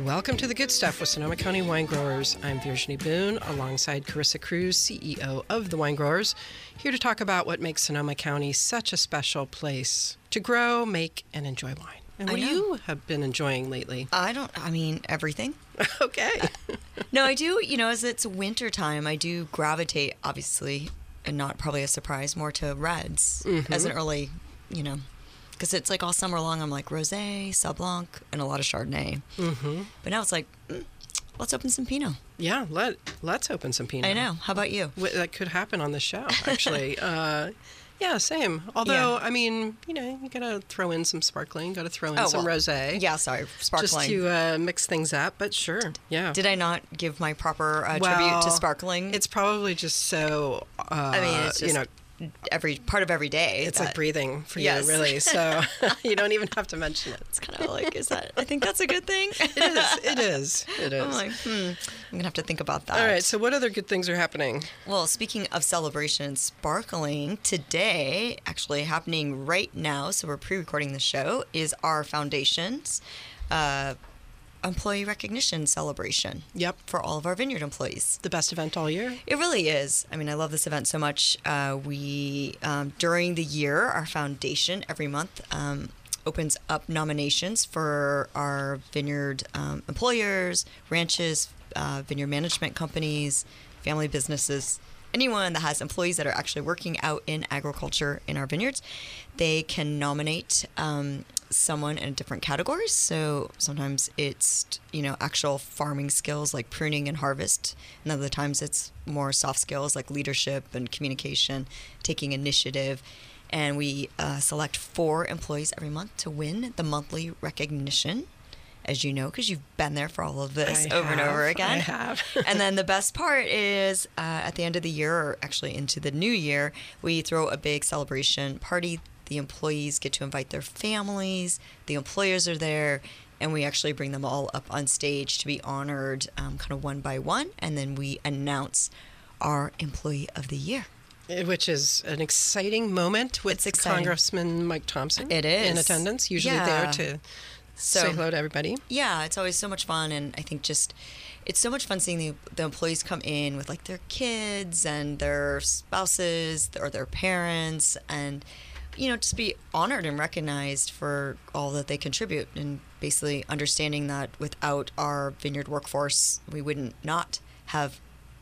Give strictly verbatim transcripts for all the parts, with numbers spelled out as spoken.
Welcome to The Good Stuff with Sonoma County Wine Growers. I'm Virginie Boone, alongside Carissa Cruz, C E O of The Wine Growers, here to talk about what makes Sonoma County such a special place to grow, make, and enjoy wine. And what do you have been enjoying lately? I don't, I mean, everything. Okay. No, I do, you know, as it's winter time, I do gravitate, obviously, and not probably a surprise, more to reds Mm-hmm. as an early, you know, because it's like all summer long, I'm like rosé, Sauv Blanc, and a lot of Chardonnay. Mm-hmm. But now it's like, mm, let's open some Pinot. Yeah, let, let's open some Pinot. I know. How about you? Wh- That could happen on the show, actually. uh, yeah, same. Although, Yeah. I mean, you know, you got to throw in some sparkling, got to throw in Oh, some well, rosé. Yeah, sorry, sparkling. Just to uh, mix things up, but sure, yeah. Did I not give my proper uh, Well, tribute to sparkling? It's probably just so, uh, I mean, it's just you know, every part of every day. it's that- like breathing for Yes. you, really. So you don't even have to mention it. It's kind of like, is that, I think that's a good thing. It is. It is. It is. I'm like, hmm, I'm going to have to think about that. All right. So what other good things are happening? Well, speaking of celebration, sparkling, today, actually happening right now, so we're pre-recording the show, is our foundation's uh, employee recognition celebration. Yep. For all of our vineyard employees. The best event all year. It really is. I mean, I love this event so much. Uh, we, um, during the year, our foundation every month um, opens up nominations for our vineyard um, employers, ranches, uh, vineyard management companies, family businesses, anyone that has employees that are actually working out in agriculture in our vineyards. They can nominate um, someone in different categories. So sometimes it's, you know, actual farming skills like pruning and harvest. And other times it's more soft skills like leadership and communication, taking initiative. And we uh, select four employees every month to win the monthly recognition, as you know, because you've been there for all of this I over and have, over again. I have. And then the best part is uh, at the end of the year, or actually into the new year, we throw a big celebration party. The employees get to invite their families. The employers are there. And we actually bring them all up on stage to be honored um, kind of one by one. And then we announce our Employee of the Year. Which is an exciting moment with It's exciting. Congressman Mike Thompson. It is. In attendance, usually Yeah. there to So- say hello to everybody. Yeah, it's always so much fun, and I think just it's so much fun seeing the, the employees come in with like their kids and their spouses or their parents, and you know, just be honored and recognized for all that they contribute, and basically understanding that without our vineyard workforce, we wouldn't not have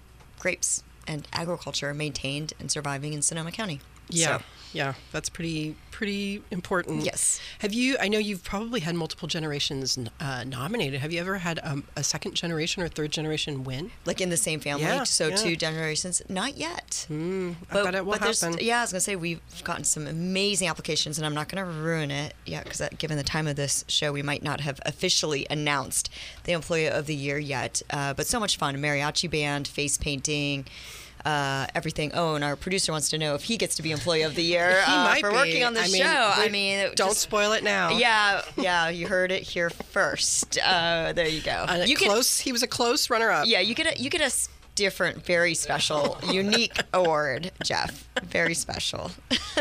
grapes and agriculture maintained and surviving in Sonoma County. Yeah, So, yeah, that's pretty pretty important. Yes. Have you? I know you've probably had multiple generations uh, nominated. Have you ever had um, a second generation or third generation win? like in the same family, Yeah, so yeah. two generations. Not yet. Mm, I But, bet it will but there's- happen. yeah, I was gonna say we've gotten some amazing applications, and I'm not gonna ruin it yet because given the time of this show, we might not have officially announced the Employee of the Year yet. Uh, but so much fun: mariachi band, face painting. Uh, everything. Oh, and our producer wants to know if he gets to be Employee of the Year He uh, might for be. working on the I mean, show. we- I mean, it don't just- spoil it now. Yeah, yeah, you heard it here first. Uh, there you go. Uh, you get- close. He was a close runner-up. yeah, you get a you get a s- different, very special, unique award, Jeff. Very special.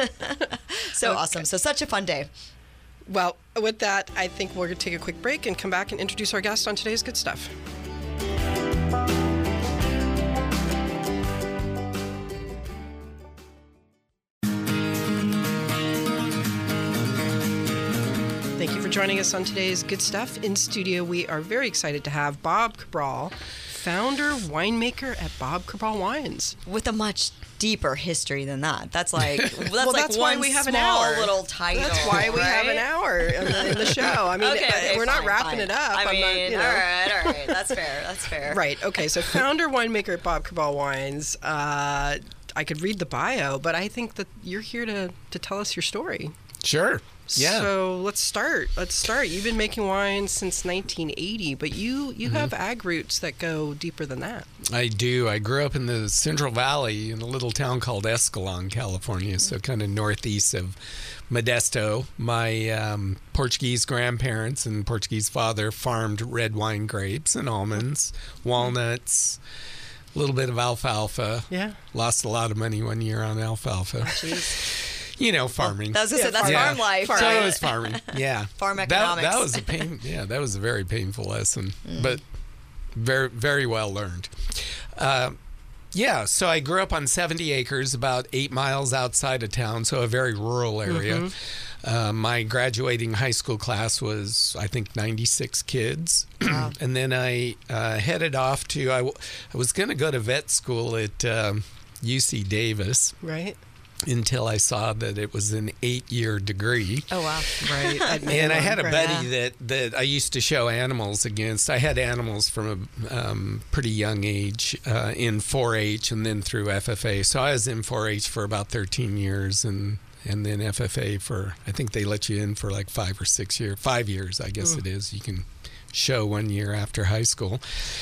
So awesome. So such a fun day. Well, with that, I think we're going to take a quick break and come back and introduce our guest on today's Good Stuff. Thank you for joining us on today's Good Stuff. In studio, we are very excited to have Bob Cabral, founder, winemaker at Bob Cabral Wines. With a much deeper history than that. That's like that's Well, like that's why one we have an small hour. little title. That's why we have an right? hour in the, in the show. I mean, Okay, okay, we're not fine, wrapping fine. it up. I I'm mean, not, you know. all right, all right. That's fair. That's fair. Right. Okay. So, founder, winemaker at Bob Cabral Wines. Uh, I could read the bio, but I think that you're here to, to tell us your story. Sure. Yeah. So let's start. Let's start. You've been making wine since nineteen eighty, but you you Mm-hmm. have ag roots that go deeper than that. I do. I grew up in the Central Valley in a little town called Escalon, California, so kind of northeast of Modesto. My um, Portuguese grandparents and Portuguese father farmed red wine grapes and almonds, walnuts, a little bit of alfalfa. Yeah. Lost a lot of money one year on alfalfa. Jeez. you know, farming. That was just Yeah, it. That's farm- farm life. farm So right? it was farming. Yeah. Farm That, economics. that was a pain. Yeah, that was a very painful lesson, but very, very well learned. Uh, yeah, so I grew up on seventy acres, about eight miles outside of town, so a very rural area. Uh, my graduating high school class was, I think, ninety-six kids. Wow. And then I uh, headed off to, I, w- I was going to go to vet school at um, U C Davis Right. until I saw that it was an eight-year degree. Oh, wow. Right. At And I had a Mainland, right. buddy that, that I used to show animals against. I had animals from a um, pretty young age uh, in four H and then through F F A. So I was in four H for about thirteen years and, and then F F A for, I think they let you in for like five or six years, five years, I guess it is. You can show one year after high school.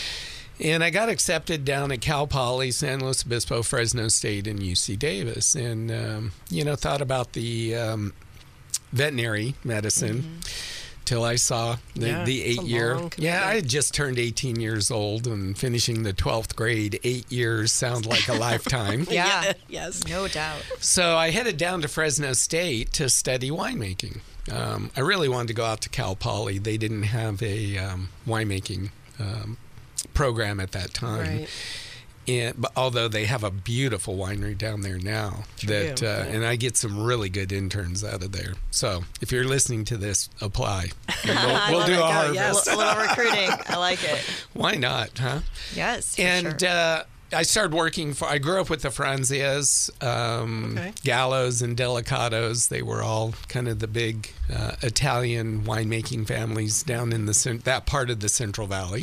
And I got accepted down at Cal Poly, San Luis Obispo, Fresno State, and U C Davis. And, um, you know, thought about the um, veterinary medicine till I saw the, Yeah, the it's a eight-year. long Yeah, I commitment. had just turned eighteen years old and finishing the twelfth grade. Eight years sound like a lifetime. Yeah. Yes. No doubt. So I headed down to Fresno State to study winemaking. Um, I really wanted to go out to Cal Poly. They didn't have a um, winemaking um, program at that time. Right. And, but although they have a beautiful winery down there now, True, that uh, yeah. and I get some really good interns out of there. So if you're listening to this, apply. And I We'll, we'll love do it. a Go, harvest. yes. A little recruiting. I like it. Why not, huh? Yes. For And sure. uh, I started working for, I grew up with the Franzias, um, Okay. Gallos, and Delicatos. They were all kind of the big uh, Italian winemaking families down in the cen- that part of the Central Valley.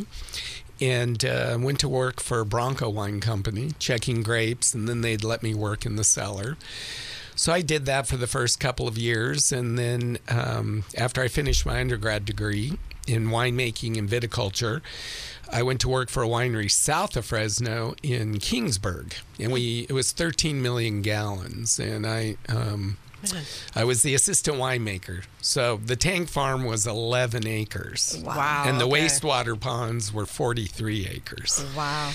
And uh, went to work for Bronco Wine Company, checking grapes, and then they'd let me work in the cellar. So I did that for the first couple of years. And then um, after I finished my undergrad degree in winemaking and viticulture, I went to work for a winery south of Fresno in Kingsburg. And we it was thirteen million gallons. And I um, Man. I was the assistant winemaker. So the tank farm was eleven acres. Wow. And the okay. wastewater ponds were forty-three acres. Wow.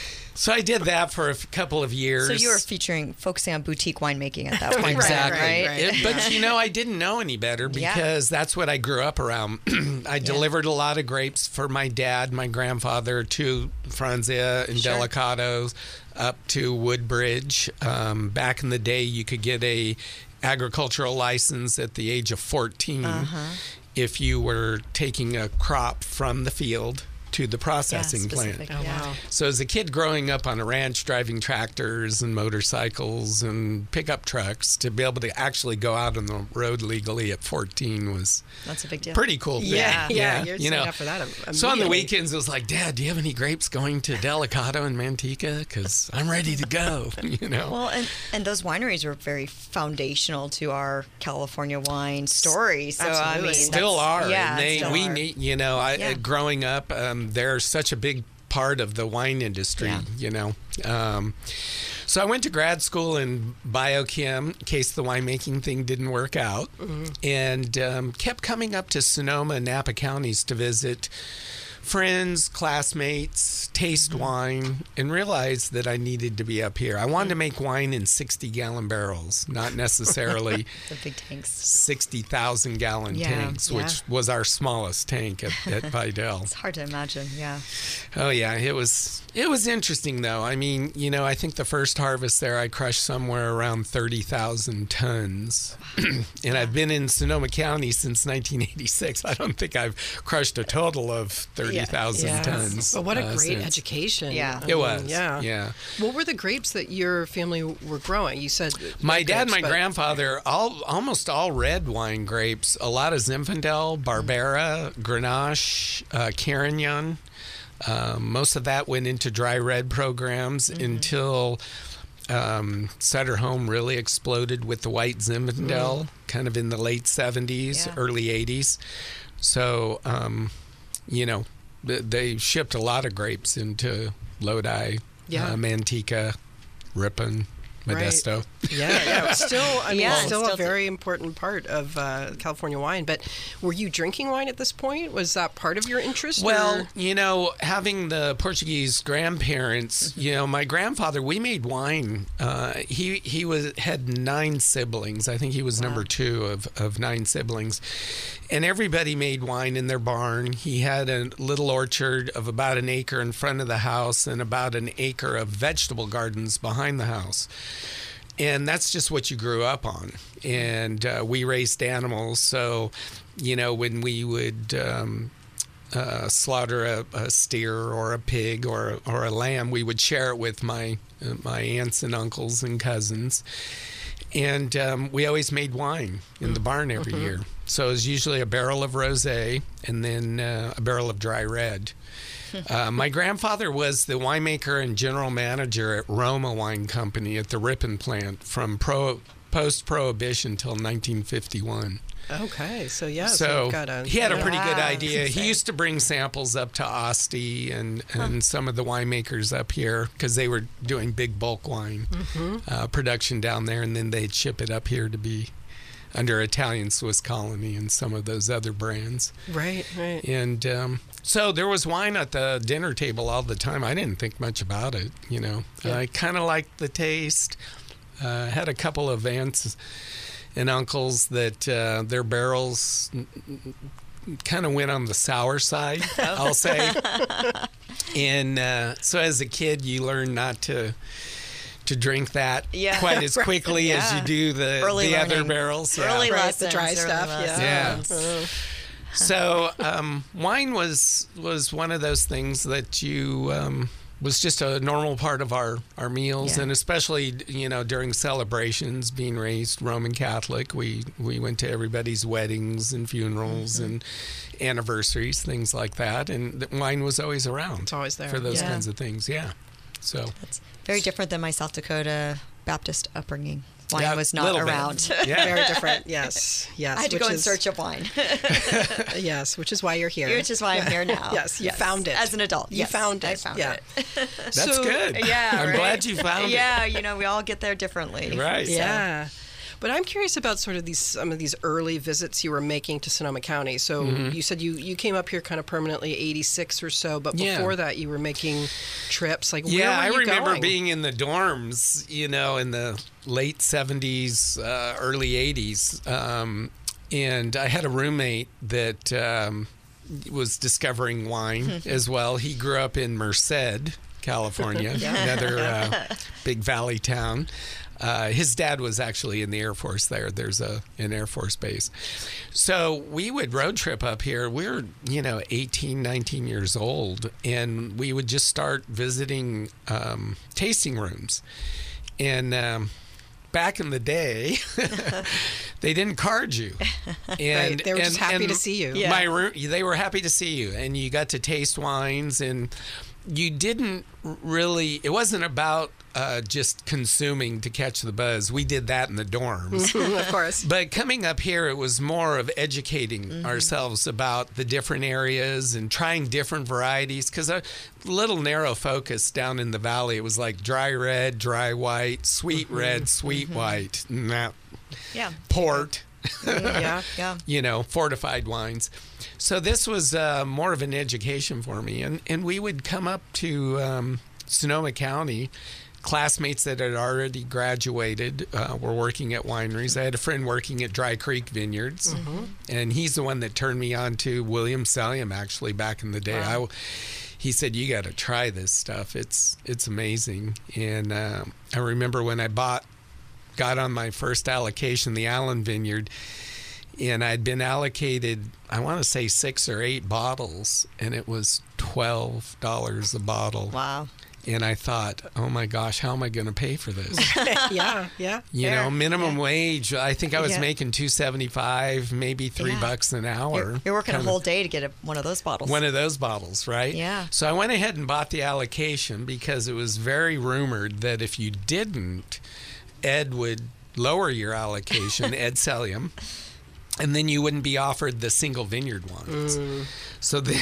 So I did that for a f- couple of years. So you were featuring, focusing on boutique winemaking at that point. Right, Exactly. right, Right? right. It- but you know, I didn't know any better Yeah. because that's what I grew up around. I delivered a lot of grapes for my dad, my grandfather, to Franzia and Sure. Delicatos, up to Woodbridge. Um, back in the day, you could get a agricultural license at the age of fourteen Uh-huh. if you were taking a crop from the field to the processing Yeah, plant. specific, Oh, yeah. wow. So as a kid growing up on a ranch, driving tractors and motorcycles and pickup trucks, to be able to actually go out on the road legally at fourteen was That's a big deal. pretty cool thing. Yeah, yeah, you're you signed know. up for that im- So on the immediately. weekends, it was like, Dad, do you have any grapes going to Delicato and Manteca? Because I'm ready to go. You know. Well, and, and those wineries were very foundational to our California wine story. So I Absolutely. mean, Still that's- are. Yeah, and they, still we are. need, you know, I, Yeah. uh, growing up, um, they're such a big part of the wine industry, Yeah. you know. Um, so I went to grad school in biochem in case the winemaking thing didn't work out, and um, kept coming up to Sonoma and Napa counties to visit friends, classmates, taste wine, and realized that I needed to be up here. I wanted to make wine in sixty gallon barrels, not necessarily The big tanks. sixty thousand gallon Yeah, tanks, yeah. which was our smallest tank at, at Vidal. It's hard to imagine. Yeah. Oh yeah, it was it was interesting though. I mean, you know, I think the first harvest there I crushed somewhere around thirty thousand tons. And I've been in Sonoma County since nineteen eighty-six. I don't think I've crushed a total of thirty thousand Yes. tons. But what a uh, great since. education. Yeah. I It mean, was. Yeah. Yeah. What were the grapes that your family were growing? You said My red dad, grapes, my but- grandfather, all almost all red wine grapes. A lot of Zinfandel, Barbera, Grenache, uh, Carignan. Um, most of that went into dry red programs until um, Sutter Home really exploded with the white Zinfandel, kind of in the late seventies, Yeah. early eighties. So, um, you know, th- they shipped a lot of grapes into Lodi, Yeah. uh, Manteca, Ripon, Right. Modesto. Yeah, yeah. It's still, I mean, Yeah, it's still, still a very important part of uh, California wine. But were you drinking wine at this point? Was that part of your interest? Well, or? you know, having the Portuguese grandparents, you know, my grandfather, we made wine. Uh, he he was had nine siblings. I think he was number two of, of nine siblings. And everybody made wine in their barn. He had a little orchard of about an acre in front of the house and about an acre of vegetable gardens behind the house. And that's just what you grew up on. And uh, we raised animals. So, you know, when we would um, uh, slaughter a, a steer or a pig or, or a lamb, we would share it with my, uh, my aunts and uncles and cousins. And um, we always made wine in the barn every mm-hmm. year. So it was usually a barrel of rosé and then uh, a barrel of dry red. Uh, my grandfather was the winemaker and general manager at Roma Wine Company at the Ripon plant from pro, post-Prohibition till nineteen fifty-one. Okay, so yeah, so, so you've got a, he had yeah. a pretty good Wow, idea. that's He used to bring samples up to Asti and, and huh. some of the winemakers up here because they were doing big bulk wine mm-hmm. uh, production down there, and then they'd ship it up here to be under Italian Swiss Colony and some of those other brands. Right, right. And um, so there was wine at the dinner table all the time. I didn't think much about it, you know. Yeah. I kind of liked the taste. Uh, had a couple of aunts and uncles that uh, their barrels kind of went on the sour side, I'll say. And uh, so as a kid, you learn not to to drink that yeah. quite as quickly yeah. as you do the, early the other learning. barrels. Yeah. Early right, lessons, the dry early stuff. lessons. Yeah. Yeah. So um, wine was was one of those things that you um, was just a normal part of our, our meals, Yeah. and especially you know during celebrations. Being raised Roman Catholic, we we went to everybody's weddings and funerals mm-hmm. and anniversaries, things like that, and the wine was always around. It's always there for those yeah. kinds of things. Yeah. So that's very different than my South Dakota Baptist upbringing. Wine yeah, was not around. Yeah. Very different. Yes, yes. I had to which go in is, search of wine. Yes, which is why you're here. Which is why I'm here now. Yes, you yes. found it as an adult. You yes, found it. I found yeah. it. That's so, good. Yeah, I'm right? glad you found yeah, it. you know, we all get there differently. Right. So. Yeah. But I'm curious about sort of these some of these early visits you were making to Sonoma County. So mm-hmm. you said you, you came up here kind of permanently eighty-six or so, but yeah. before that you were making trips. Like yeah, where were you I remember going? being in the dorms, you know, in the late seventies, uh, early eighties, um, and I had a roommate that um, was discovering wine as well. He grew up in Merced, California, yeah. another uh, big valley town. Uh, his dad was actually in the Air Force there. There's a an Air Force base. So we would road trip up here. We were, you know, eighteen, nineteen years old, and we would just start visiting um, tasting rooms. And um, back in the day, they didn't card you. And right. They were and, just happy and to see you. Yeah. My room, they were happy to see you, and you got to taste wines, and you didn't really, it wasn't about uh, just consuming to catch the buzz. We did that in the dorms. Of course. But coming up here, it was more of educating mm-hmm. ourselves about the different areas and trying different varieties, because a little narrow focus down in the valley, it was like dry red, dry white, sweet mm-hmm. red, sweet mm-hmm. white, nah, Yeah. port. Yeah. Yeah. You know, fortified wines. So this was uh, more of an education for me. And, and we would come up to um, Sonoma County. Classmates that had already graduated uh, were working at wineries. I had a friend working at Dry Creek Vineyards, mm-hmm. and he's the one that turned me on to William Sellium, actually, back in the day. Wow. I, he said, you got to try this stuff. It's, it's amazing. And uh, I remember when I bought got on my first allocation, the Allen Vineyard, and I'd been allocated, I want to say six or eight bottles, and it was twelve dollars a bottle. Wow. And I thought, oh my gosh, how am I going to pay for this? yeah, yeah. You Fair. know, minimum yeah. wage, I think I was yeah. making two seventy-five, maybe three yeah. bucks an hour. You're, you're working kind a whole of, day to get a, one of those bottles. One of those bottles, right? Yeah. So I went ahead and bought the allocation because it was very rumored that if you didn't, Ed would lower your allocation, Ed Sellium. and then you wouldn't be offered the single vineyard ones. Mm. So then,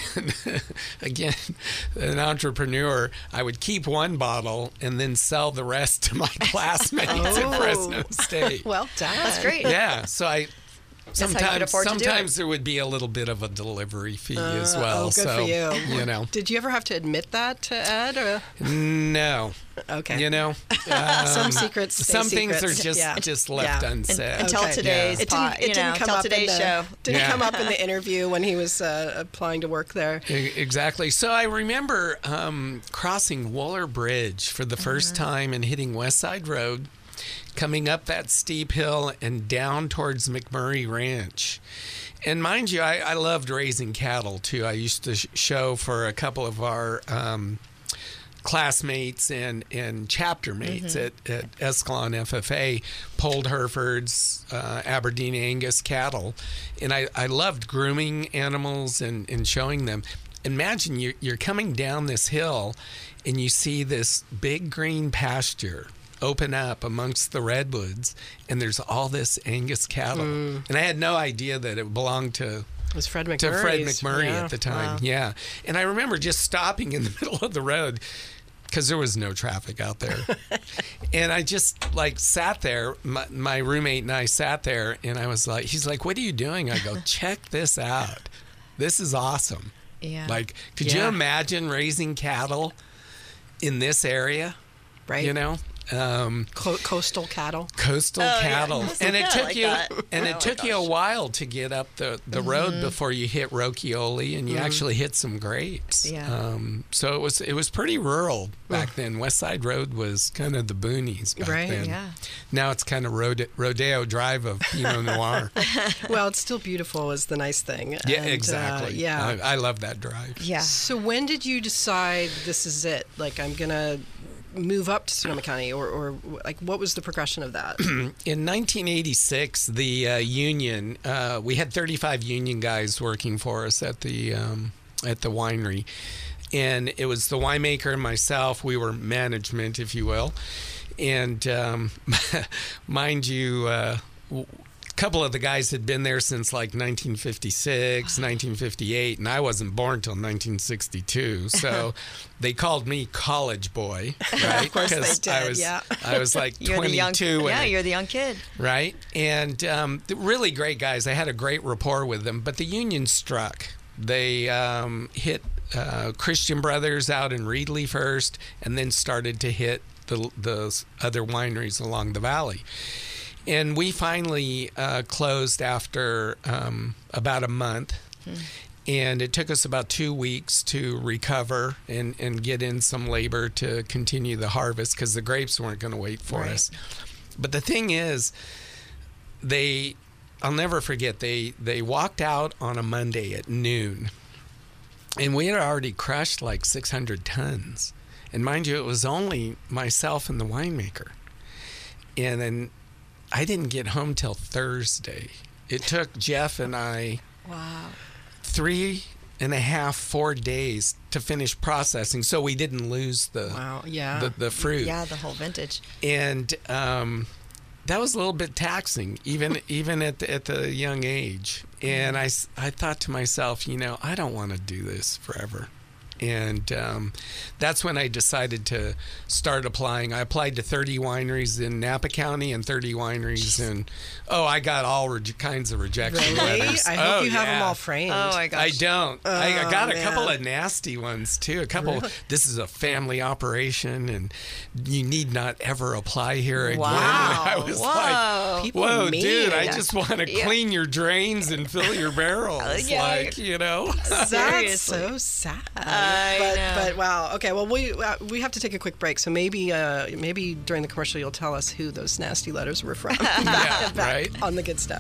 again, an entrepreneur, I would keep one bottle and then sell the rest to my classmates Oh. at Fresno State. Well done. That's great. Yeah, so I That's how you could sometimes afford to do it. sometimes there would be a little bit of a delivery fee as Uh, well. oh, good so for you. you know, Did you ever have to admit that to Ed? Or? no, Okay. you know, um, Some secrets stay some things secrets. are just Yeah. just left Yeah. unsaid. Until Okay. today's Yeah. It didn't, pot, it you didn't know, come until up today's in the, show. Didn't Yeah. come up in the interview when he was uh, applying to work there. E- Exactly. So I remember um, crossing Waller Bridge for the first time and hitting West Side Road, coming up that steep hill and down towards McMurray Ranch. And mind you, I, I loved raising cattle too. I used to sh- show for a couple of our um, classmates and, and chapter mates at, at Escalon F F A, polled Herefords, uh, Aberdeen Angus cattle. And I, I loved grooming animals and, and showing them. Imagine you're, you're coming down this hill and you see this big green pasture open up amongst the redwoods, and there's all this Angus cattle. And I had no idea that it belonged to It was Fred McMurray. to Fred McMurray yeah. at the time. Wow. Yeah. And I remember just stopping in the middle of the road because there was no traffic out there. And I just like sat there. My, my roommate and I sat there, and I was like, he's like, "What are you doing?" I go, "Check this out. This is awesome." Yeah. Like, could you Yeah. imagine raising cattle in this area? Right. You know? Um, Co- coastal cattle. coastal Oh, yeah. cattle, and it Yeah, took like you that. and Oh it my took you a gosh. while to get up the, the road before you hit Rocchioli, and you actually hit some grapes. Yeah. Um, so it was it was pretty rural back then. West Side Road was kind of the boonies back Right, then. yeah. Now it's kind of Rode- Rodeo Drive of Pinot Noir. Well, it's still beautiful is the nice thing. Yeah, And, uh, exactly. yeah. I, I love that drive. Yeah. So when did you decide this is it? Like I'm gonna move up to Sonoma County, or, or like what was the progression of that? In nineteen eighty-six, the uh, union, uh, we had thirty-five union guys working for us at the um, at the winery, and it was the winemaker and myself. We were management, if you will, and um, mind you, uh, w- a couple of the guys had been there since like nineteen fifty-six, nineteen fifty-eight, and I wasn't born till nineteen sixty-two. So they called me college boy, right? Of course they 'Cause I did, was, yeah. I was like You're the young, twenty-two. when yeah, it- you're the young kid. right? And um, th- really great guys. I had a great rapport with them, but the union struck. They um, hit uh, Christian Brothers out in Reedley first, and then started to hit the, the other wineries along the valley. And we finally uh, closed after um, about a month. And it took us about two weeks to recover and, and get in some labor to continue the harvest because the grapes weren't going to wait for Right. us. But the thing is, they, I'll never forget, they, they walked out on a Monday at noon. And we had already crushed like six hundred tons. And mind you, it was only myself and the winemaker. And then I didn't get home till Thursday. It took Jeff and I Wow. three and a half, four days to finish processing, so we didn't lose the Wow, yeah. the, the fruit. Yeah, the whole vintage. And um, that was a little bit taxing, even even at the, at the young age. And I, s- I thought to myself, you know, I don't want to do this forever. And um, that's when I decided to start applying. I applied to thirty wineries in Napa County and thirty wineries in, oh, I got all re- kinds of rejection Really? letters. I hope Oh, you have them yeah. all framed. Oh my gosh. I don't. I, I Oh, got a man. couple of nasty ones too. A couple. This is a family operation, and you need not ever apply here again. Wow. I was Whoa. like, People "Whoa, are mean. dude! I Yeah. just want to Yeah. clean your drains and fill your barrels, Yeah. like you know." That's Seriously. so sad. I but know. but wow. Okay. Well, we uh, we have to take a quick break. So maybe uh, maybe during the commercial you'll tell us who those nasty letters were from. back, Yeah, back right. on the good stuff.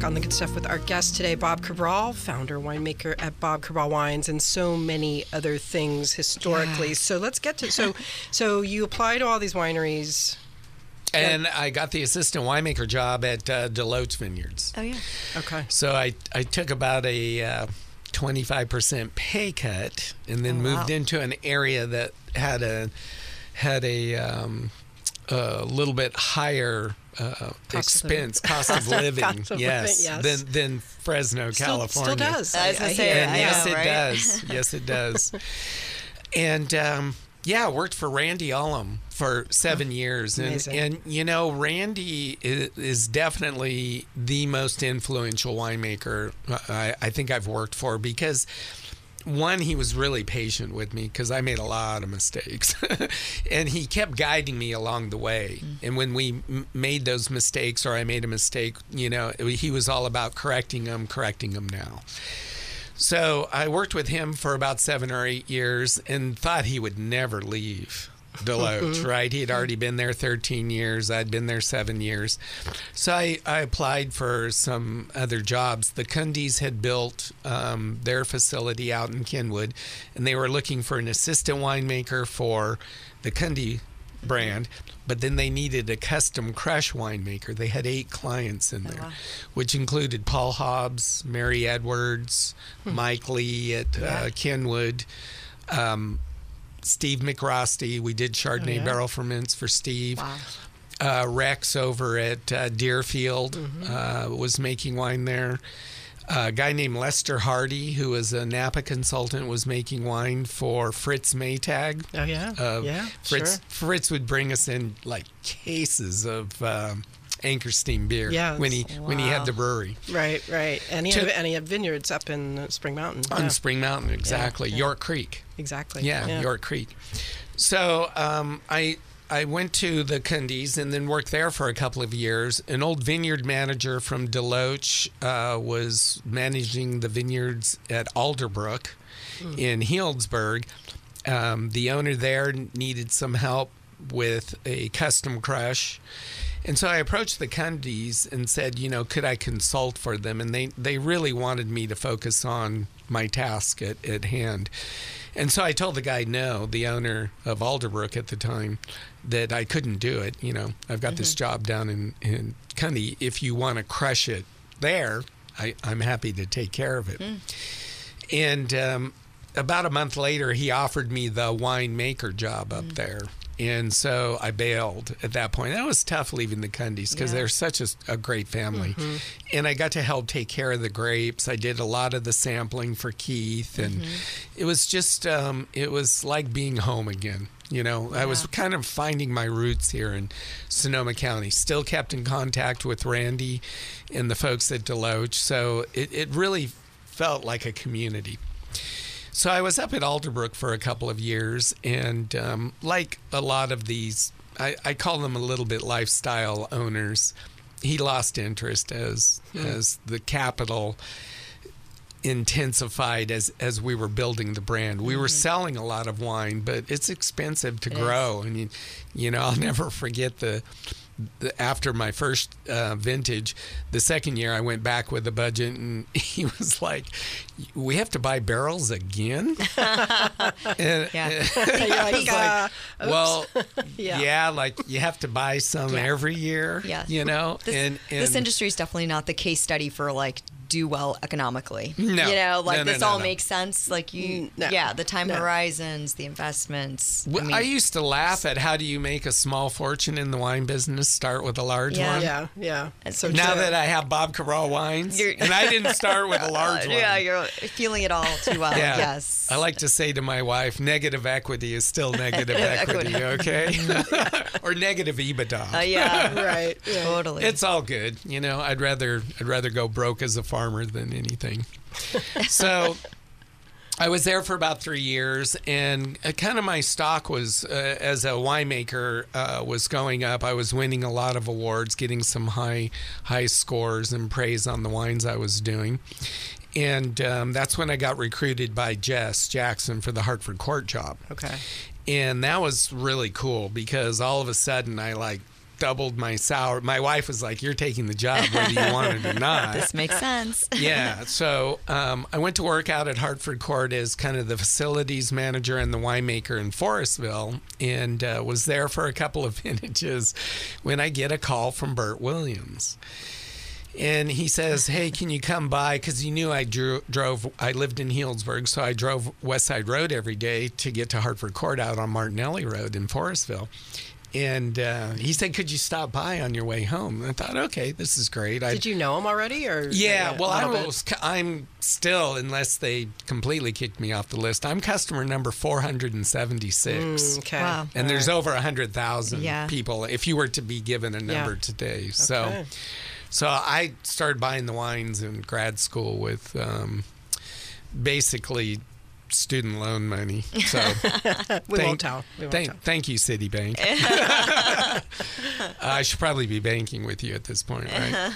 on The Good Stuff with our guest today, Bob Cabral, founder, winemaker at Bob Cabral Wines, and so many other things historically. Yeah. So let's get to so so you apply to all these wineries. And I got the assistant winemaker job at uh, Deloach Vineyards. Oh, yeah. Okay. So I, I took about a uh, twenty-five percent pay cut and then Oh, moved wow. into an area that had a had a um, a little bit higher uh, Cost of living. expense, cost of living, Cost of yes, living, yes. than than Fresno, Still, California. still does. I was gonna say, hear. And I yes, know, it right? does. Yes, it does. And um, yeah, I worked for Randy Ullum for seven years, and Amazing. and you know, Randy is, is definitely the most influential winemaker I, I think I've worked for, because one, he was really patient with me because I made a lot of mistakes, and he kept guiding me along the way. Mm. And when we m- made those mistakes, or I made a mistake, you know, he was all about correcting them, correcting them now. So I worked with him for about seven or eight years and thought he would never leave Deloach, right? He had already been there thirteen years. I'd been there seven years. So I, I applied for some other jobs. The Cundys had built um, their facility out in Kenwood, and they were looking for an assistant winemaker for the Cundy brand, but then they needed a custom crush winemaker. They had eight clients in there, wow. which included Paul Hobbs, Mary Edwards, Mike Lee at uh, Kenwood, um, Steve McRosty. We did Chardonnay Oh, yeah? barrel ferments for Steve. Wow. Uh, Rex over at uh, Deerfield Mm-hmm. uh, was making wine there. Uh, a guy named Lester Hardy, who was a Napa consultant, was making wine for Fritz Maytag. Oh yeah. Uh, yeah. Fritz, Sure. Fritz would bring us in like cases of um, Anchor Steam beer Yes. when he when he had Wow. the brewery Right. Right. And he To- had, and he had vineyards up in uh, Spring Mountain. on Yeah, Spring Mountain, exactly. yeah. York Creek. exactly. Yeah, York Creek. So um, I I went to the Cundys and then worked there for a couple of years. An old vineyard manager from Deloach uh, was managing the vineyards at Alderbrook Mm. in Healdsburg. Um, the owner there needed some help with a custom crush. And so I approached the Cundys and said, you know, could I consult for them? And they, they really wanted me to focus on my task at, at hand. And so I told the guy, no, the owner of Alderbrook at the time, that I couldn't do it. You know, I've got mm-hmm. this job down in, in Cundy. If you want to crush it there, I, I'm happy to take care of it. Mm. And um, about a month later, he offered me the winemaker job up mm. there. And so I bailed at that point. That was tough leaving the Cundys because Yeah. they're such a, a great family. Mm-hmm. And I got to help take care of the grapes. I did a lot of the sampling for Keith. And Mm-hmm. it was just, um, it was like being home again. You know, Yeah. I was kind of finding my roots here in Sonoma County. Still kept in contact with Randy and the folks at Deloach. So it, it really felt like a community. So I was up at Alderbrook for a couple of years, and um, like a lot of these, I, I call them a little bit lifestyle owners, he lost interest as Hmm. as the capital intensified as as we were building the brand. We were selling a lot of wine, but it's expensive to It grow. I mean, you know, I'll never forget the. The, after my first uh, vintage, the second year I went back with a budget, and he was like, "We have to buy barrels again." and, Yeah. and You're I like, was uh, like, "Well, Yeah. yeah. like you have to buy some Yeah. every year, Yeah. you know." This, and, and this industry is definitely not the case study for like do well economically. No. You know, like No, no, this no, all no. makes sense. Like you, Mm, no. yeah, the time No. horizons, the investments. Well, I mean, I used to laugh at how do you make a small fortune in the wine business? Start with a large Yeah. one. Yeah. Yeah. And So Now true. that I have Bob Cabral wines, You're- and I didn't start with a large one. yeah, you're feeling it all too well. Yeah. Yes. I like to say to my wife, negative equity is still negative equity, okay? Or negative EBITDA. Uh, yeah. right. Yeah. Totally. It's all good, you know. I'd rather I'd rather go broke as a farmer than anything. So I was there for about three years, and uh, kind of my stock was uh, as a winemaker uh, was going up. I was winning a lot of awards, getting some high high scores and praise on the wines I was doing. And um, that's when I got recruited by Jess Jackson for the Hartford Court job. Okay. And that was really cool because all of a sudden I like doubled my salary. My wife was like, "You're taking the job whether you want it or not." This makes sense. Yeah. So um, I went to work out at Hartford Court as kind of the facilities manager and the winemaker in Forestville, and uh, was there for a couple of vintages when I get a call from Bert Williams. And he says, "Hey, can you come by?" Because he knew I drew, drove, I lived in Healdsburg, so I drove West Side Road every day to get to Hartford Court out on Martinelli Road in Forestville. And uh, he said, "Could you stop by on your way home?" And I thought, okay, this is great. I, Did you know him already? Or yeah, well, I bit? was, I'm still, unless they completely kicked me off the list, I'm customer number four hundred seventy-six. Mm, okay. Wow. And All there's right. over one hundred thousand Yeah. people if you were to be given a number Yeah. today. So. Okay. So I started buying the wines in grad school with um, basically student loan money. So We thank, won't tell. We won't thank, tell. thank you, Citibank. uh, I should probably be banking with you at this point, right?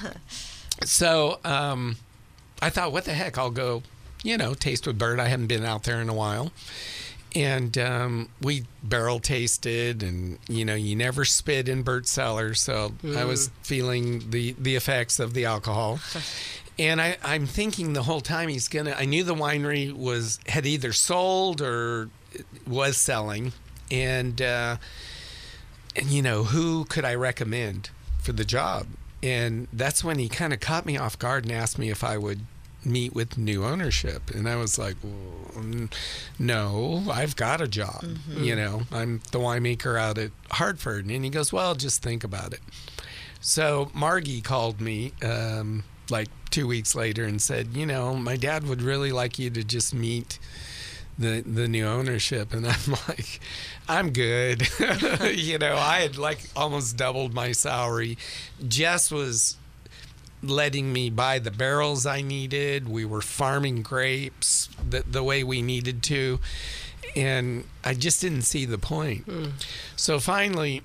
So um, I thought, what the heck? I'll go, you know, taste with Bert. I haven't been out there in a while. And um, we barrel tasted, and you know, you never spit in Bert's cellar, so I was feeling the the effects of the alcohol. And I, I'm thinking the whole time he's gonna. I knew the winery was had either sold or was selling, and uh, and you know, who could I recommend for the job? And that's when he kind of caught me off guard and asked me if I would meet with new ownership. And I was like, well, n- no, I've got a job. Mm-hmm. You know, I'm the winemaker out at Hartford. And he goes, well, just think about it. So Margie called me um, like two weeks later and said, you know, my dad would really like you to just meet the the new ownership. And I'm like, I'm good. You know, I had like almost doubled my salary. Jess was letting me buy the barrels I needed. We were farming grapes the, the way we needed to. And I just didn't see the point. Mm. So finally,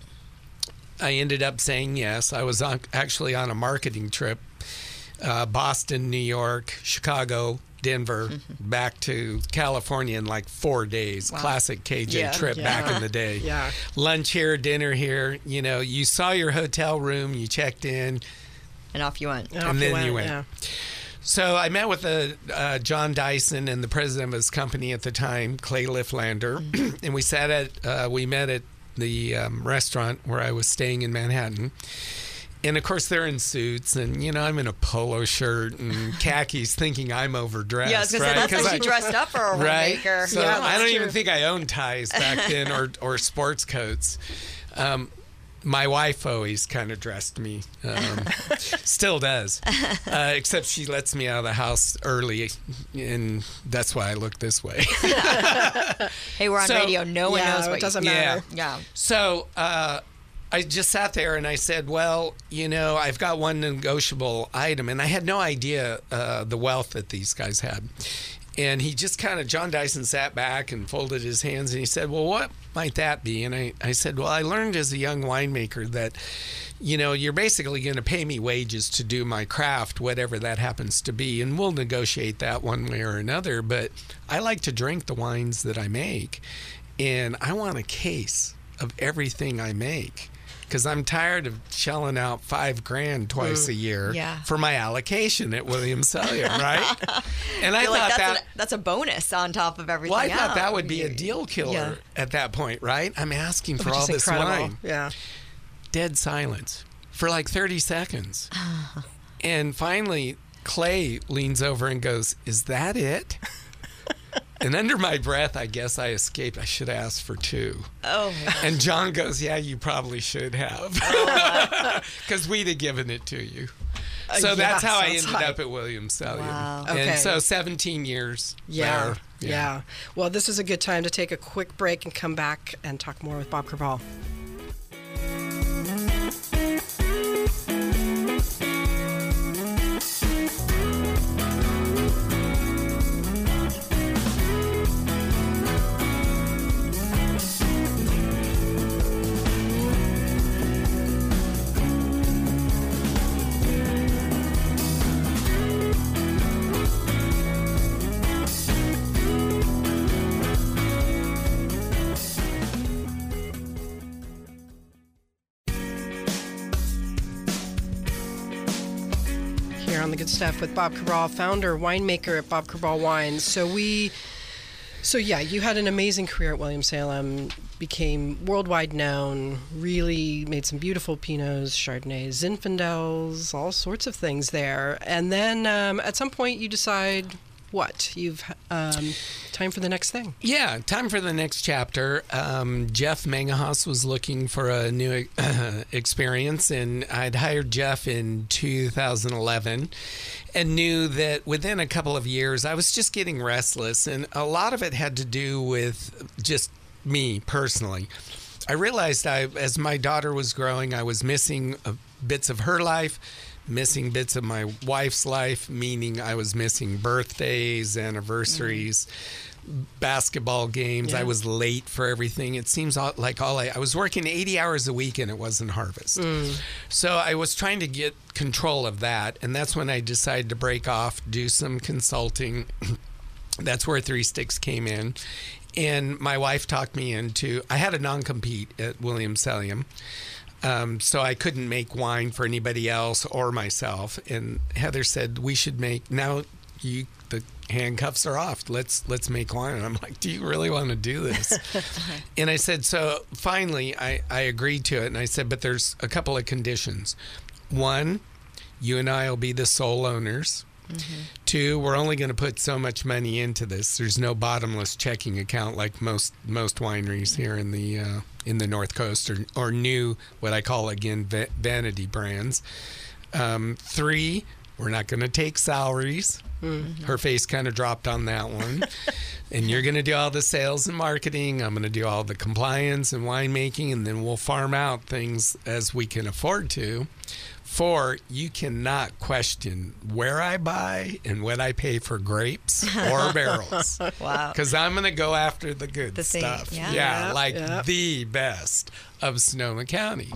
I ended up saying yes. I was on, actually on a marketing trip, uh, Boston, New York, Chicago, Denver, mm-hmm. back to California in like four days. Wow. Classic K J Yeah, trip yeah. back in the day. Yeah. Lunch here, dinner here. You know, you saw your hotel room, you checked in. And off you went. And, And off then you went. you went. Yeah. So I met with uh, uh, John Dyson and the president of his company at the time, Clay Lifflander, mm-hmm. and we sat at, uh, we met at the um, restaurant where I was staying in Manhattan. And of course they're in suits, and you know I'm in a polo shirt and khakis, thinking I'm overdressed. Yeah, I was gonna right? say that's 'Cause actually I, dressed up for a right? winemaker. So Yeah, I don't that's even true. think I owned ties back then, or or sports coats. Um, my wife always kind of dressed me, um, still does, uh, except she lets me out of the house early, and that's why I look this way. Hey, we're on So- radio. No one Yeah, knows it what doesn't you matter. Yeah. So uh, I just sat there and I said, well, you know, I've got one negotiable item. And I had no idea uh, the wealth that these guys had. And he just kind of, John Dyson sat back and folded his hands and he said, well, what might that be? And I, I said, well, I learned as a young winemaker that, you know, you're basically going to pay me wages to do my craft, whatever that happens to be. And we'll negotiate that one way or another. But I like to drink the wines that I make. And I want a case of everything I make. Because I'm tired of shelling out five grand twice a year Yeah. for my allocation at Williams Cellier, right? And I Feel thought like that's, that, a, that's a bonus on top of everything well, I thought else. that would be a You- deal killer Yeah. at that point, right? I'm asking for Which all is this incredible. wine. Yeah. Dead silence for like thirty seconds. And finally, Clay leans over and goes, is that it? And under my breath, I guess I escaped. I should ask for two. Oh, my God. And John goes, yeah, you probably should have. Because we'd have given it to you. So yeah, that's how I sounds ended like- up at Williams Cellier. Wow. Okay. And so seventeen years Yeah, there. yeah. Well, this is a good time to take a quick break and come back and talk more with Bob Crevalle. on the good stuff with Bob Cabral, founder, winemaker at Bob Cabral Wines. So we, so yeah, you had an amazing career at Williams-Salem, became worldwide known, really made some beautiful Pinots, Chardonnays, Zinfandels, all sorts of things there. And then um, at some point you decide, what? You've um, time for the next thing. Yeah, time for the next chapter. Um, Jeff Mangahaus was looking for a new uh, experience, and I'd hired Jeff in two thousand eleven and knew that within a couple of years I was just getting restless, and a lot of it had to do with just me personally. I realized I, as my daughter was growing, I was missing uh, bits of her life, missing bits of my wife's life, meaning I was missing birthdays, anniversaries, mm. basketball games. Yeah. I was late for everything. It seems all, like all I, I was working eighty hours a week and it wasn't harvest. Mm. So I was trying to get control of that. And that's when I decided to break off, do some consulting. That's where Three Sticks came in. And my wife talked me into, I had a non-compete at Williams-Salem. Um, so I couldn't make wine for anybody else or myself. And Heather said, we should make, now you, the handcuffs are off. Let's, let's make wine. And I'm like, do you really want to do this? And I said, so finally I, I agreed to it. And I said, but there's a couple of conditions. One, you and I will be the sole owners. Mm-hmm. Two, we're only going to put so much money into this. There's no bottomless checking account like most most wineries here in the uh, in the North Coast, or or new, what I call again va- vanity brands. Um, three, we're not going to take salaries. Mm-hmm. Her face kind of dropped on that one. And you're going to do all the sales and marketing. I'm going to do all the compliance and winemaking, and then we'll farm out things as we can afford to. Four, you cannot question where I buy and what I pay for grapes or barrels. Wow. Because I'm going to go after the good the thing, stuff. Yeah, yeah yep, like yep. the best of Sonoma County.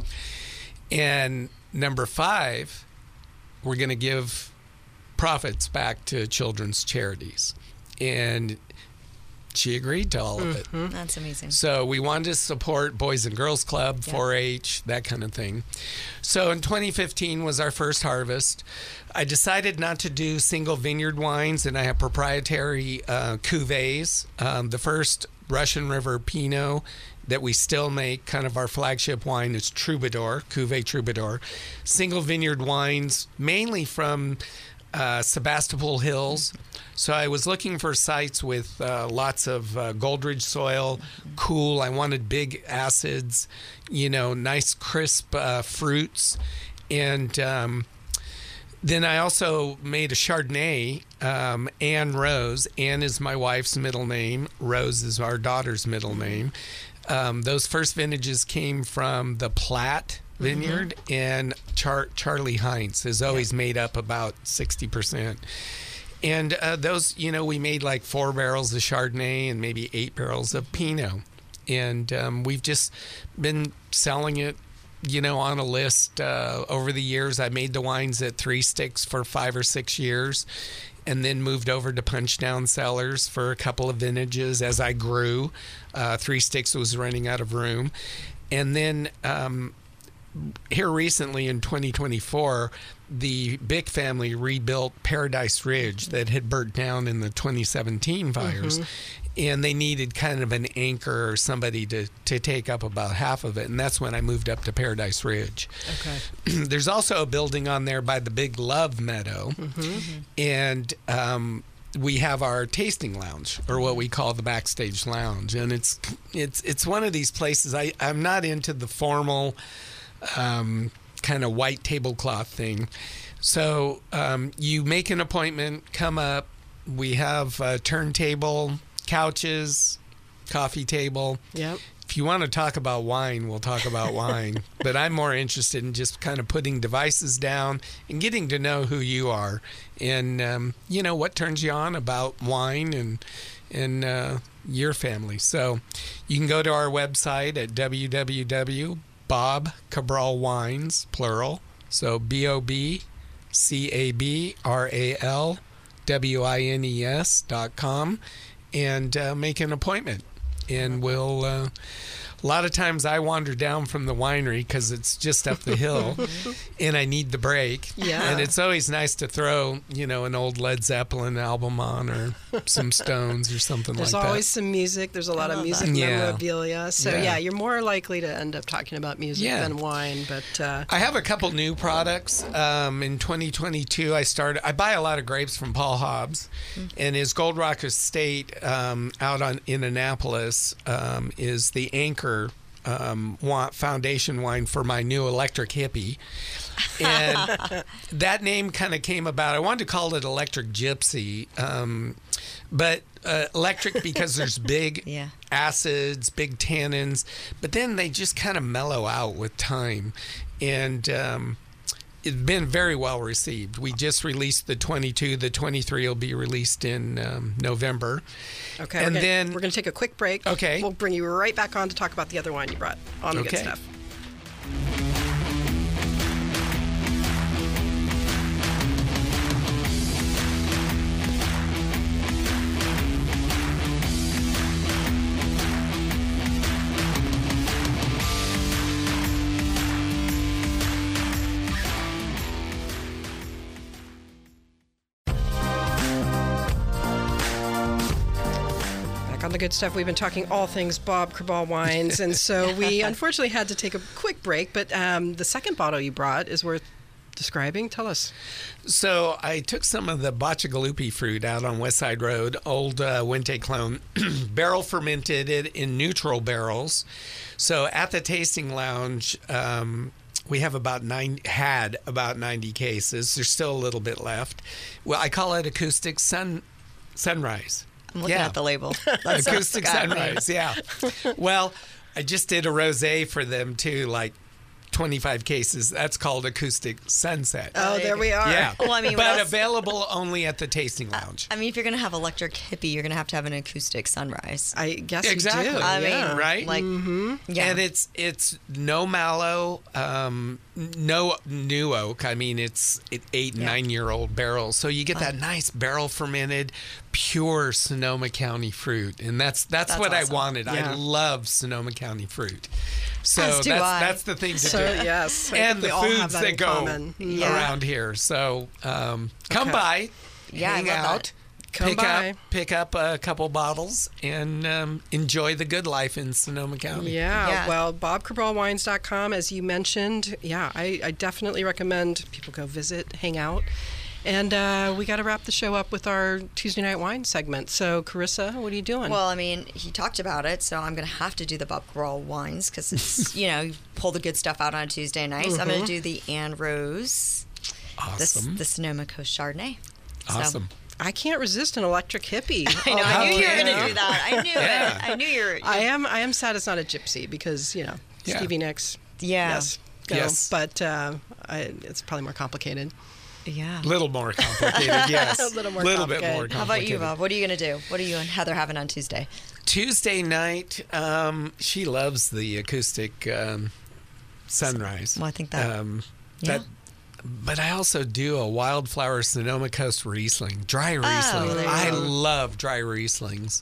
And number five, we're going to give profits back to children's charities. And she agreed to all of it. Mm-hmm. That's amazing. So we wanted to support Boys and Girls Club, yep. four H, that kind of thing. So in twenty fifteen was our first harvest. I decided not to do single vineyard wines, and I have proprietary uh, cuvées. Um, the first Russian River Pinot that we still make, kind of our flagship wine, is Troubadour, Cuvée Troubadour. Single vineyard wines, mainly from uh, Sebastopol Hills. So I was looking for sites with uh, lots of uh, Goldridge soil, cool. I wanted big acids, you know, nice crisp uh, fruits. And um, then I also made a Chardonnay, um, Anne Rose. Anne is my wife's middle name. Rose is our daughter's middle name. Um, those first vintages came from the Platte Vineyard, mm-hmm. and Char- Charlie Heinz has always yeah. made up about sixty percent. And uh, those, you know, we made like four barrels of Chardonnay and maybe eight barrels of Pinot. And um, we've just been selling it, you know, on a list uh, over the years. I made the wines at Three Sticks for five or six years, and then moved over to Punchdown Cellars for a couple of vintages as I grew. Uh, Three Sticks was running out of room. And then um, here recently in twenty twenty-four, the Bick family rebuilt Paradise Ridge that had burnt down in the twenty seventeen fires. Mm-hmm. And they needed kind of an anchor or somebody to, to take up about half of it. And that's when I moved up to Paradise Ridge. Okay. There's also a building on there by the Big Love Meadow. Mm-hmm. Mm-hmm. And um, we have our tasting lounge, or what we call the backstage lounge. And it's it's it's one of these places. I, I'm not into the formal um, kind of white tablecloth thing. So um, you make an appointment, come up. We have a turntable, couches, coffee table. Yep. If you want to talk about wine, we'll talk about wine. But I'm more interested in just kind of putting devices down and getting to know who you are, and um, you know what turns you on about wine and and uh, your family. So you can go to our website at w w w dot bob cabral wines plural. So B O B C A B R A L W I N E S dot com, and uh, make an appointment. And we'll uh, a lot of times I wander down from the winery because it's just up the hill and I need the break. Yeah. And it's always nice to throw, you know, an old Led Zeppelin album on or some Stones or something There's like that. There's always some music. There's a lot of music that. Yeah. memorabilia. So, yeah. Yeah. you're more likely to end up talking about music Yeah. than wine. But uh, I have a couple new products. Um, in twenty twenty-two, I started. I buy a lot of grapes from Paul Hobbs, mm-hmm. and his Gold Rock Estate um, out on in Annapolis um, is the anchor um, foundation wine for my new Electric Hippie, and that name kind of came about. I wanted to call it Electric Gypsy, um, but uh, electric because there's big yeah. acids, big tannins, but then they just kind of mellow out with time, and um, it's been very well received. We just released the twenty-two. The twenty-three will be released in um, November. Okay, and we're gonna, then we're going to take a quick break. Okay, we'll bring you right back on to talk about the other wine you brought on the okay. good stuff. On the good stuff, we've been talking all things Bob Kribal wines, and so we unfortunately had to take a quick break, but um, the second bottle you brought is worth describing. Tell us. So I took some of the Bacigalupi fruit out on West Side Road, old uh, Wente clone, barrel fermented it in neutral barrels. So at the tasting lounge, um, we have about nine, had about ninety cases. There's still a little bit left. Well, I call it acoustic sun sunrise. I'm looking yeah. at the label. That's Acoustic sunrise, yeah. Well, I just did a rosé for them too, like twenty-five cases. That's called Acoustic Sunset. Oh, there we are. Yeah. Well, I mean, but else? available only at the tasting lounge. I mean, if you're going to have Electric Hippie, you're going to have to have an acoustic sunrise. I guess exactly. you do. I yeah. mean, right? Like, mm-hmm. yeah. And it's it's no mallow, um, no new oak. I mean, it's it eight, Yeah. nine year old barrels. So you get that nice barrel fermented, pure Sonoma County fruit, and that's that's, That's what awesome. I wanted. Yeah. I love Sonoma County fruit. So As do that's I. that's the thing to So, do. yes. I And think the we all have foods that that, in go common. Yeah. around here. So um, come Okay. by, Yeah, I hang love out, that. Come pick by. up pick up a couple bottles, and um, enjoy the good life in Sonoma County. Yeah, Yeah. well, bob kribal wines dot com, as you mentioned. Yeah, I, I definitely recommend people go visit, hang out. And uh, we got to wrap the show up with our Tuesday Night Wine segment. So, Carissa, what are you doing? Well, I mean, he talked about it, so I'm going to have to do the Bob Kribal wines because it's, you know, you pull the good stuff out on Tuesday nights. I'm going to do the Anne Rose, Awesome. the, the Sonoma Coast Chardonnay. So- Awesome. I can't resist an electric hippie. I know. how I knew you were can going to you? do that. I knew Yeah. it. I knew you were. I am I am sad it's not a gypsy because, you know, Yeah. Stevie Nicks. Yeah. Yes. Go. Yes. But uh, I, it's probably more complicated. Yeah. Little more complicated, yes. A little more bit complicated. more complicated. How about you, Bob? What are you going to do? What are you and Heather having on Tuesday? Tuesday night, um, she loves the acoustic um, sunrise. Well, I think that- Um, yeah. that but I also do a Wildflower Sonoma Coast Riesling, dry Riesling. Oh, there you I go. love dry Rieslings.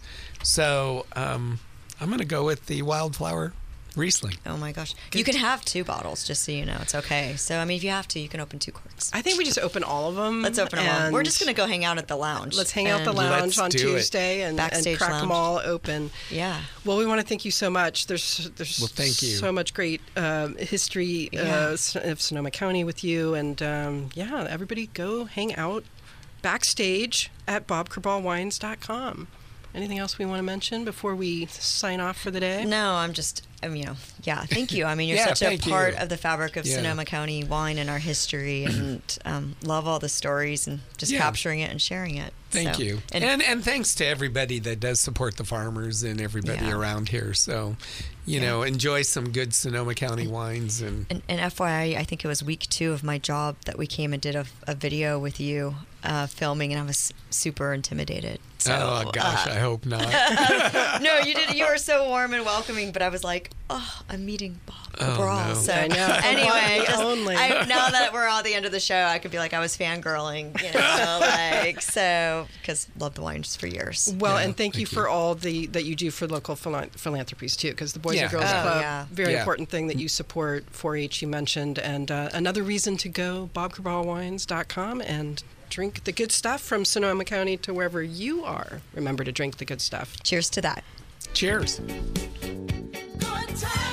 So um, I'm going to go with the Wildflower Riesling. Oh my gosh. You can have two bottles, just so you know. It's okay. So, I mean, if you have to, you can open two corks. I think we just open all of them. Let's open them all. and We're just going to go hang out at the lounge. Let's hang out at the And- lounge Let's on do it. Tuesday and, and Backstage crack them lounge. all open. Yeah. Well, we want to thank you so much. There's there's Well, thank you. so much great um, history Yeah. uh, of Sonoma County with you, and um, yeah, everybody go hang out backstage at bob kribal wines dot com. Anything else we want to mention before we sign off for the day? No, I'm just, um, you know, yeah, thank you. I mean, you're Yeah, such a thank you. part of the fabric of Yeah. Sonoma County wine and our history, and um, love all the stories and just Yeah. capturing it and sharing it. Thank So- you. And, And, and thanks to everybody that does support the farmers and everybody Yeah. around here. So, you Yeah. know, enjoy some good Sonoma County wines. And and, and F Y I, I think it was week two of my job that we came and did a, a video with you uh, filming, and I was super intimidated. So, oh gosh, uh, I hope not. no, you did. You were so warm and welcoming, but I was like, oh, I'm meeting Bob. Oh, overall. no. So I know. anyway, just, Only. I, now that we're at the end of the show, I could be like I was fangirling, you know, like so because loved the wines for years. Well, Yeah, and thank, you thank for you. all the that you do for local philan- philanthropies too, because the Boys Yeah. and Girls Oh, Club, yeah. very Yeah. important thing that you support. four H you mentioned, and uh, another reason to go bob cabral wines dot com and drink the good stuff from Sonoma County to wherever you are. Remember to drink the good stuff. Cheers to that. Cheers. Good time.